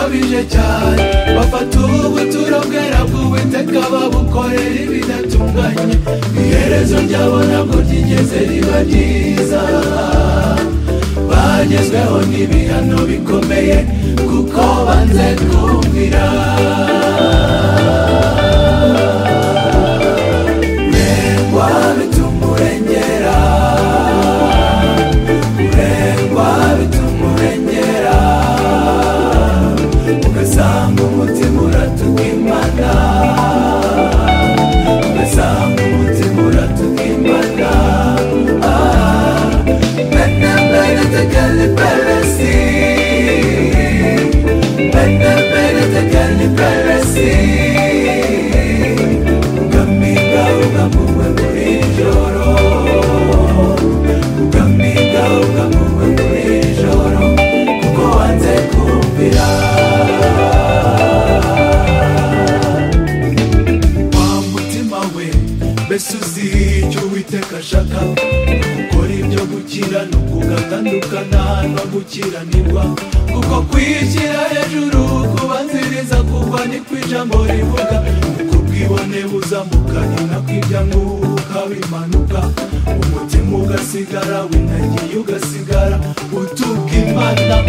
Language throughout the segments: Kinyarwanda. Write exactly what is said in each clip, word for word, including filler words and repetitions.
bikabije cyane, bafata ubuturo bwera bw'Uwiteka babukorera ibidatunganye, iherezo ryabo ntabwo ryigeze riba ryiza. Bagezweho n'ibihano bikomeye kuko banze kumvira. Urengwa bituma urengera, urengwa bituma urengera, ugasanga umutima uratuka Imana, ugasanga umutima uratuka Imana. Bene bene tekeli peresi, bene bene tekeli peresi, ugamiga ugamuwe muri joro, ugamiga ugamuwe muri joro, kuko wanze kumvira. Wa mutima we, mbese uzi icyo Uwiteka ashaka? Gukora ibyo gukiranuka ugatandukana no gukiranirwa, kuko kwishyira hejuru kubanziriza kugwa ni ko ijambo rivuga. Uko ubwibone buzamukanye nako ibya mwuka bimanuka, umutima ugasigara winagiye ugasigara utuka Imana.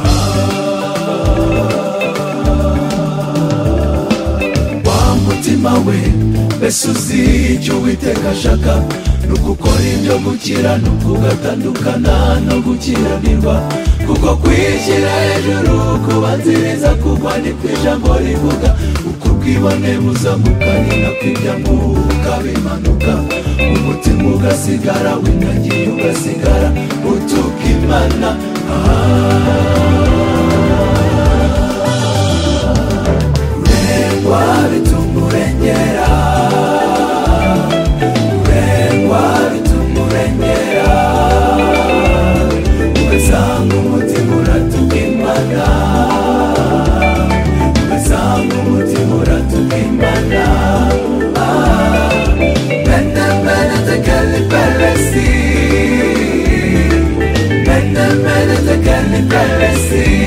Wa mutima we, mbese uzi icyo Uwiteka ashaka? Ni ugukora ibyo gukiranuka ugatandukana no gukiranirwa, kuko kwishyira hejuru kubanziriza kugwa ni ko ijambo rivuga. Uko ubwibone buzamukanye nako ibya mwuka bimanuka, umutima ugasigara winagiye ugasigara utuka Imana. Urengwa bituma urengera, urengwa bituma urengera, ugasanga umutima uratuka Imana, ugasanga umutima uratuka Imana. Bene bene tekeli peresi, bene bene tekeli peresi,